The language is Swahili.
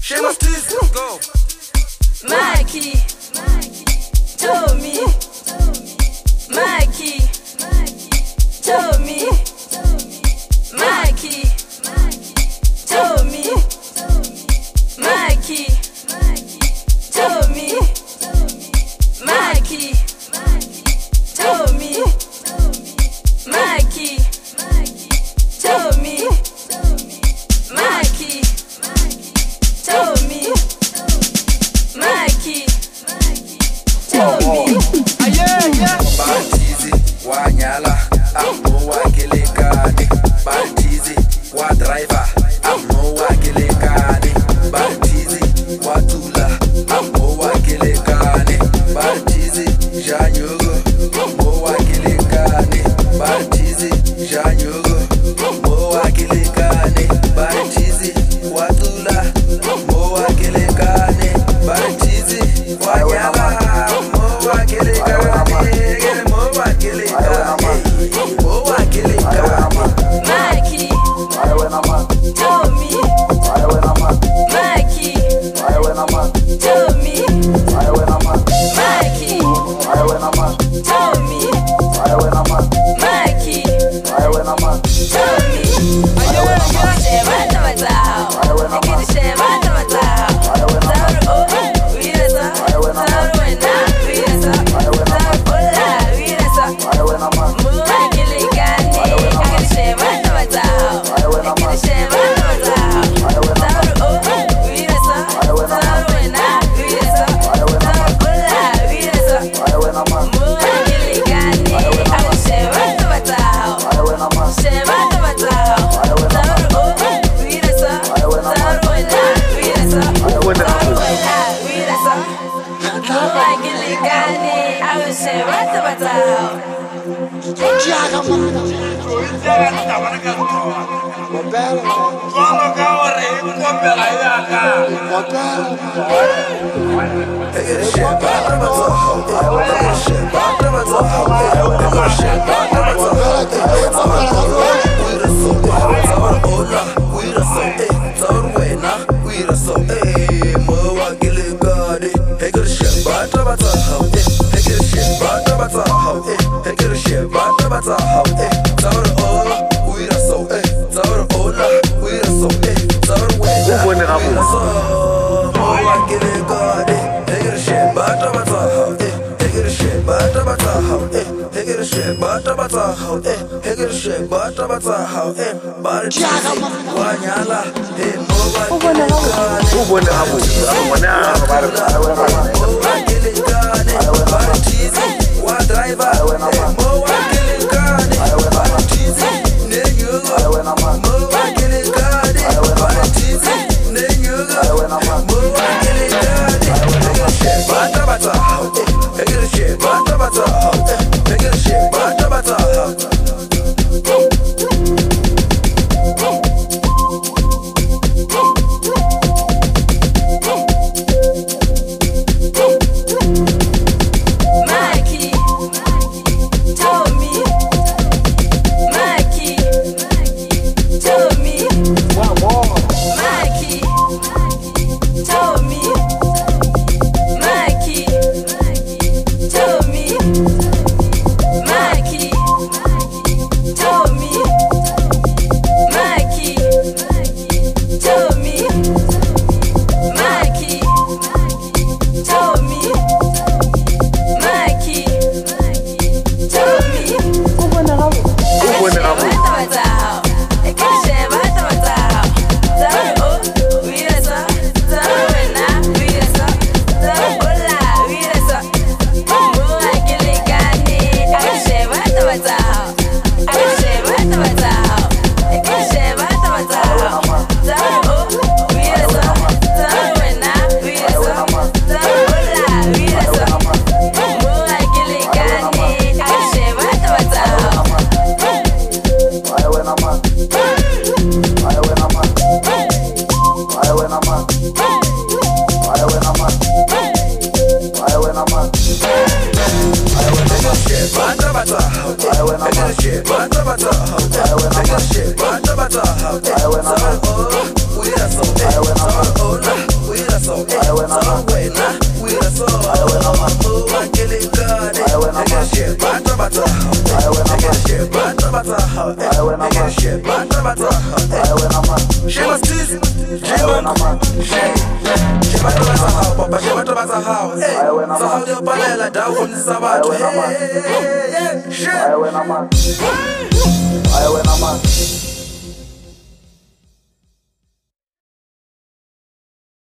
Shema Steez, go. Mikey, Tommy, Mikey, Tommy, Mikey, Tommy, Mikey, Tommy, Mikey, Tommy, Mikey, Tommy, Mikey, Tommy, Mikey, Tommy. Bantizi, wanyala, amo wakelekani. Bantizi, wa driver, amo wakelekani. Bantizi, watula, amo wakelekani. Bantizi, janyogo, amo wakelekani. Bantizi, janyogo, amo wakelekani. Bantizi, watula, amo wakelekani. Bantizi, wanyala, amo wakelekani. Mikey, Tommy, Mikey, Tommy, Mikey, Tommy, Mikey, Tommy. shit, but no matter how. Shit, but no matter how. She must tease, she but no matter how, Papa, she but no matter how. So how you panela down on Sabato? Shit.